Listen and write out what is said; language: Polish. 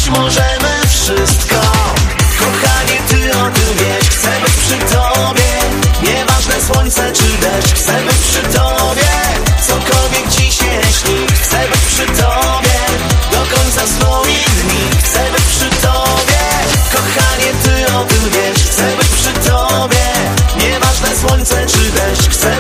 możemy wszystko. Kochanie, ty o tym wiesz. Chcę być przy tobie, nieważne słońce czy deszcz. Chcę być przy tobie, cokolwiek dziś się śni. Chcę być przy tobie, do końca swoich dni. Chcę być przy tobie, kochanie, ty o tym wiesz. Chcę być przy tobie, nieważne słońce czy deszcz. Chcę